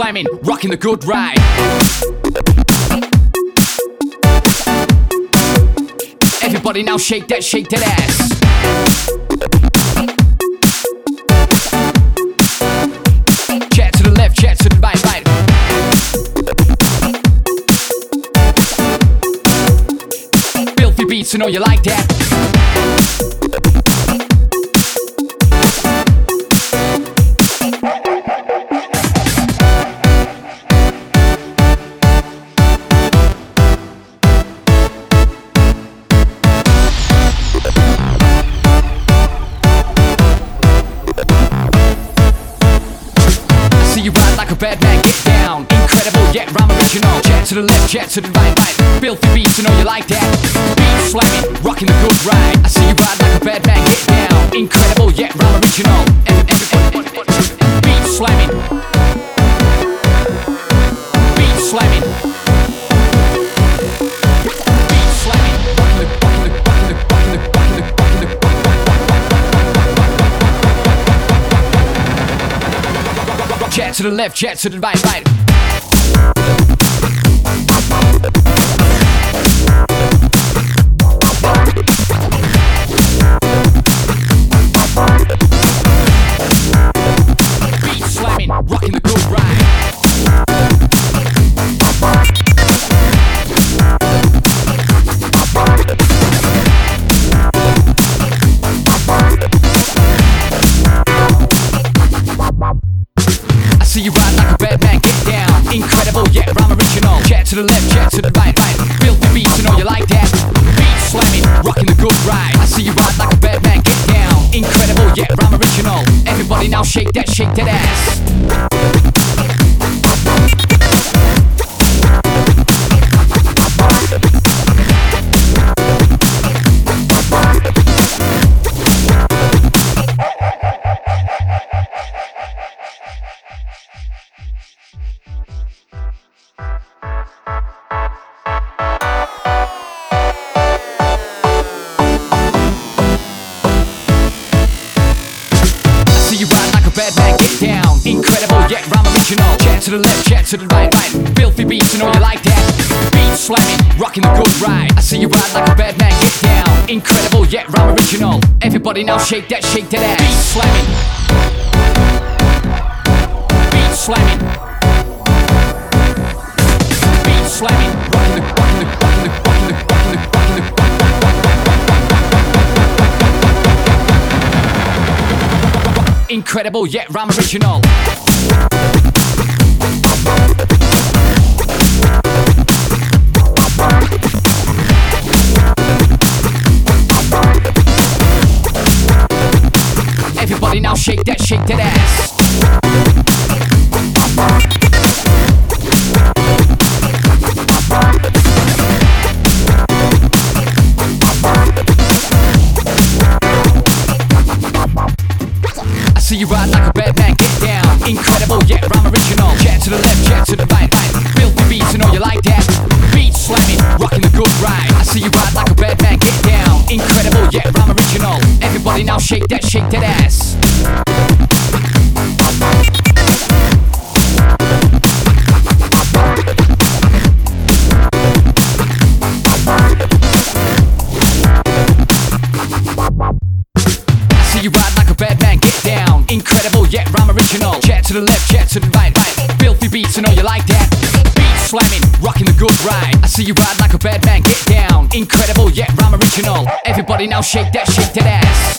slamming, rocking the good ride. Everybody now shake that ass. Chat to the left, chat to the right, right. Filthy beats, I know you like that. You ride like a bad man, get down. Incredible, yet rhyme original. Chat to the left, chat to the right, right. Filthy beats, I know you like that. Beat slamming, rocking the good ride. I see you ride like a bad man, get down. Incredible, yet rhyme original. Beat slamming. Beat slamming. Beat slamming. Chat to the left, chat to the right, right. Beat slamming, rocking the good ride. See you ride like a bad man, get down. Incredible, yeah, rhyme original. Chat to the left, chat to the right, right. Filthy beats, I know you like that. Beat slamming, rocking the good ride. I see you ride like a bad man, get down. Incredible, yeah, rhyme original. Everybody now shake that ass. You ride like a bad man, get down. Incredible, yet rhyme original. Chat to the left, chat to the right, right. Filthy beats, I know you like that. Beat slamming, rocking the good ride. I see you ride like a bad man, get down. Incredible, yet rhyme original. Everybody now shake that ass. Beat slamming. Beat slamming. Beat slamming. Rocking the incredible, yet rhyme original. Everybody now shake that ass. See you ride like a bad man, get down. Incredible, yet rhyme original. Chat to the left, chat to the right, right. Filthy beats, I know you like that. Beat slamming, rocking the good ride. I see you ride like a bad man, get down. Incredible, yet rhyme original. Everybody now shake that ass. See you ride like a bad man, get down. Incredible, yet rhyme original. Chat to the left, chat to the right, right. Filthy beats, I know you like that. Beat slamming, rocking the good ride. I see you ride like a bad man, get down. Incredible, yet rhyme original. Everybody now shake that ass.